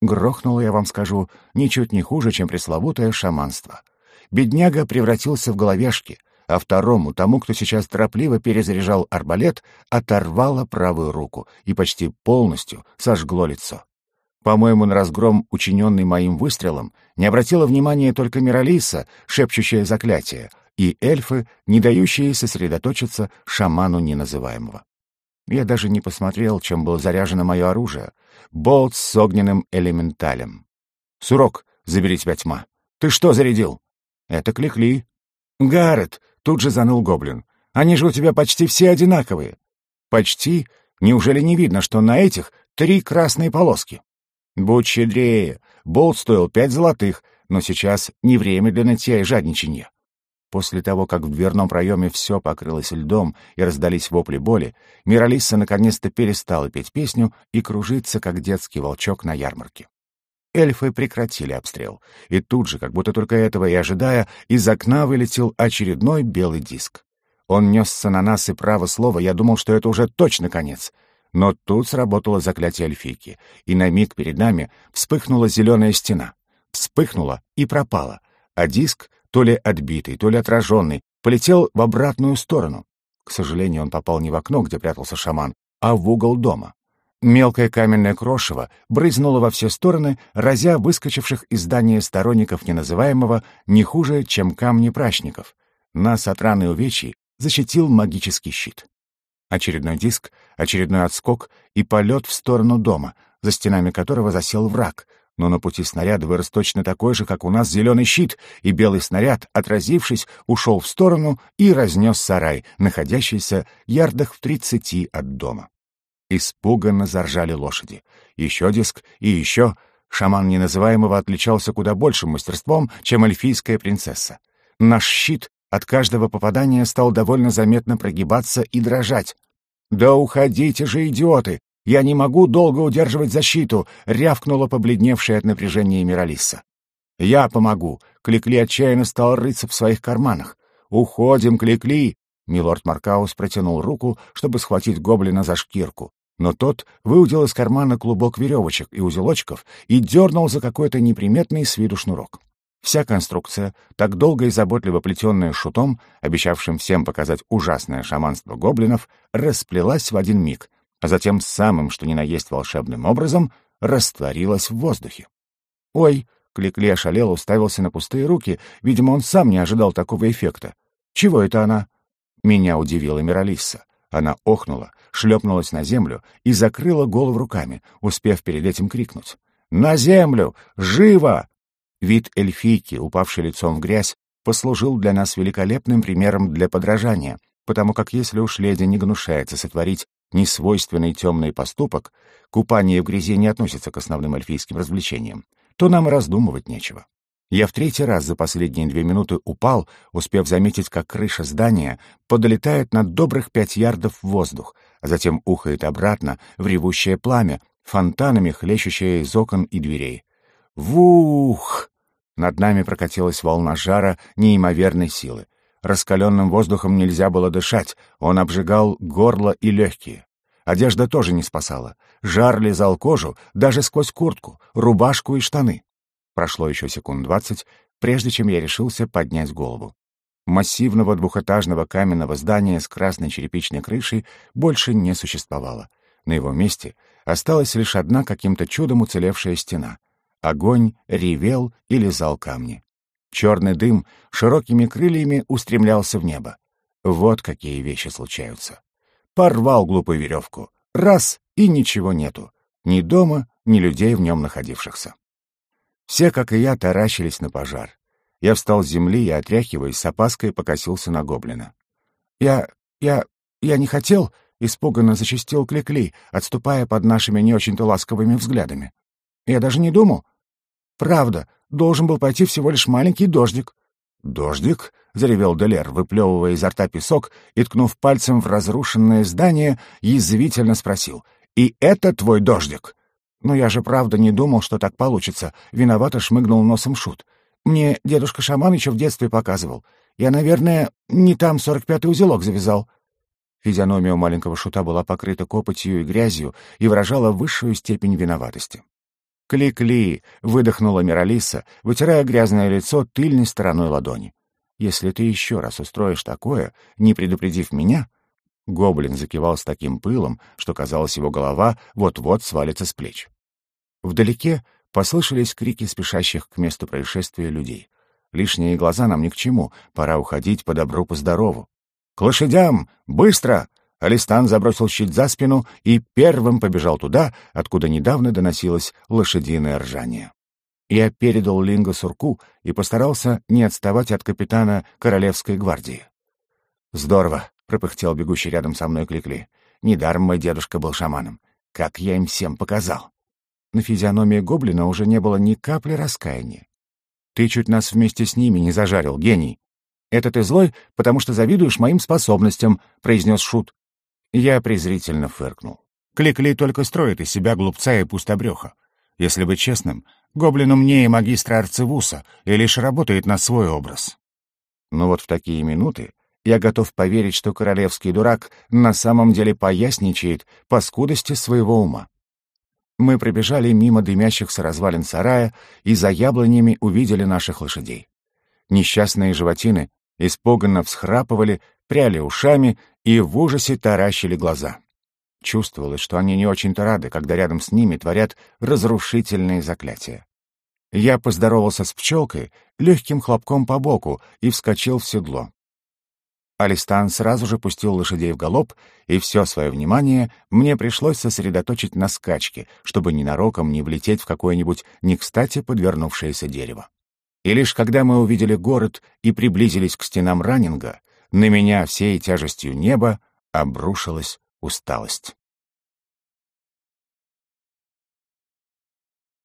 Грохнуло, я вам скажу, ничуть не хуже, чем пресловутое шаманство. Бедняга превратился в головешки, а второму, тому, кто сейчас торопливо перезаряжал арбалет, оторвало правую руку и почти полностью сожгло лицо. По-моему, на разгром, учиненный моим выстрелом, не обратила внимания только Миралиса, шепчущая заклятие, и эльфы, не дающие сосредоточиться шаману неназываемого. Я даже не посмотрел, чем было заряжено мое оружие. Болт с огненным элементалем. «Сурок, забери тебя тьма! Ты что зарядил?» «Это Кликли». «Гаррет!» — тут же заныл гоблин. «Они же у тебя почти все одинаковые». «Почти? Неужели не видно, что на этих 3 красные полоски?» «Будь щедрее. Болт стоил 5 золотых, но сейчас не время для нытья и жадничанья». После того, как в дверном проеме все покрылось льдом и раздались вопли боли, Миралисса наконец-то перестала петь песню и кружиться, как детский волчок на ярмарке. Эльфы прекратили обстрел, и тут же, как будто только этого и ожидая, из окна вылетел очередной белый диск. Он несся на нас, и, право слово, я думал, что это уже точно конец. Но тут сработало заклятие эльфийки, и на миг перед нами вспыхнула зеленая стена. Вспыхнула и пропала, а диск, то ли отбитый, то ли отраженный, полетел в обратную сторону. К сожалению, он попал не в окно, где прятался шаман, а в угол дома. Мелкое каменное крошево брызнуло во все стороны, разя выскочивших из здания сторонников неназываемого не хуже, чем камни прачников. Нас от раны и увечий защитил магический щит. Очередной диск, очередной отскок и полет в сторону дома, за стенами которого засел враг, но на пути снаряда вырос точно такой же, как у нас зеленый щит, и белый снаряд, отразившись, ушел в сторону и разнес сарай, находящийся ярдах в 30 от дома. Испуганно заржали лошади. Еще диск и еще. Шаман неназываемого отличался куда большим мастерством, чем эльфийская принцесса. Наш щит от каждого попадания стал довольно заметно прогибаться и дрожать. «Да уходите же, идиоты! Я не могу долго удерживать защиту!» — рявкнула побледневшая от напряжения Миралисса. «Я помогу!» — Кликли отчаянно стал рыться в своих карманах. «Уходим, Кликли!» — милорд Маркаус протянул руку, чтобы схватить гоблина за шкирку. Но тот выудил из кармана клубок веревочек и узелочков и дернул за какой-то неприметный с виду шнурок. Вся конструкция, так долго и заботливо плетенная шутом, обещавшим всем показать ужасное шаманство гоблинов, расплелась в один миг, а затем самым, что ни на есть волшебным образом, растворилась в воздухе. «Ой!» — Кликли ошалело уставился на пустые руки, видимо, он сам не ожидал такого эффекта. «Чего это она?» Меня удивила Миралисса. Она охнула, шлепнулась на землю и закрыла голову руками, успев перед этим крикнуть: «На землю! Живо!» Вид эльфийки, упавшей лицом в грязь, послужил для нас великолепным примером для подражания, потому как если уж леди не гнушается сотворить несвойственный темный поступок, купание в грязи не относится к основным эльфийским развлечениям, то нам и раздумывать нечего. Я в 3-й раз за последние 2 минуты упал, успев заметить, как крыша здания подлетает на добрых 5 ярдов в воздух, а затем ухает обратно в ревущее пламя, фонтанами хлещущее из окон и дверей. Вух! Над нами прокатилась волна жара неимоверной силы. Раскаленным воздухом нельзя было дышать, он обжигал горло и легкие. Одежда тоже не спасала. Жар лизал кожу даже сквозь куртку, рубашку и штаны. Прошло еще секунд 20, прежде чем я решился поднять голову. Массивного двухэтажного каменного здания с красной черепичной крышей больше не существовало. На его месте осталась лишь одна каким-то чудом уцелевшая стена. Огонь ревел и лизал камни. Черный дым широкими крыльями устремлялся в небо. Вот какие вещи случаются. Порвал глупую веревку. Раз — и ничего нету. Ни дома, ни людей в нем находившихся. Все, как и я, таращились на пожар. Я встал с земли и, отряхиваясь, с опаской покосился на гоблина. Я не хотел», — испуганно зачастил Кликли, отступая под нашими не очень-то ласковыми взглядами. «Я даже не думал. Правда, должен был пойти всего лишь маленький дождик». «Дождик?» — заревел Делер, выплевывая изо рта песок и, ткнув пальцем в разрушенное здание, язвительно спросил: «И это твой дождик?» «Но я же правда не думал, что так получится», — виновато шмыгнул носом Шут. «Мне дедушка-шаман еще в детстве показывал. Я, наверное, не там 45-й узелок завязал». Физиономия у маленького Шута была покрыта копотью и грязью и выражала высшую степень виноватости. «Кли-кли!» — выдохнула Миралиса, вытирая грязное лицо тыльной стороной ладони. «Если ты еще раз устроишь такое, не предупредив меня...» Гоблин закивал с таким пылом, что, казалось, его голова вот-вот свалится с плеч. Вдалеке послышались крики спешащих к месту происшествия людей. «Лишние глаза нам ни к чему, пора уходить по добру, по здорову». «К лошадям! Быстро!» Алистан забросил щит за спину и первым побежал туда, откуда недавно доносилось лошадиное ржание. Я передал Линго сурку и постарался не отставать от капитана Королевской гвардии. «Здорово!» — пропыхтел бегущий рядом со мной Кли-кли. «Недаром мой дедушка был шаманом. Как я им всем показал!» На физиономии гоблина уже не было ни капли раскаяния. «Ты чуть нас вместе с ними не зажарил, гений!» «Это ты злой, потому что завидуешь моим способностям», — произнес шут. Я презрительно фыркнул. Кли-кли только строит из себя глупца и пустобреха. Если быть честным, гоблин умнее магистра Арцевуса и лишь работает на свой образ. Но вот в такие минуты я готов поверить, что королевский дурак на самом деле поясничает по скудости своего ума. Мы пробежали мимо дымящихся развалин сарая и за яблонями увидели наших лошадей. Несчастные животины испуганно всхрапывали, пряли ушами и в ужасе таращили глаза. Чувствовалось, что они не очень-то рады, когда рядом с ними творят разрушительные заклятия. Я поздоровался с пчелкой легким хлопком по боку и вскочил в седло. Алистан сразу же пустил лошадей в галоп, и все свое внимание мне пришлось сосредоточить на скачке, чтобы ненароком не влететь в какое-нибудь не кстати подвернувшееся дерево. И лишь когда мы увидели город и приблизились к стенам Раннинга, на меня всей тяжестью неба обрушилась усталость.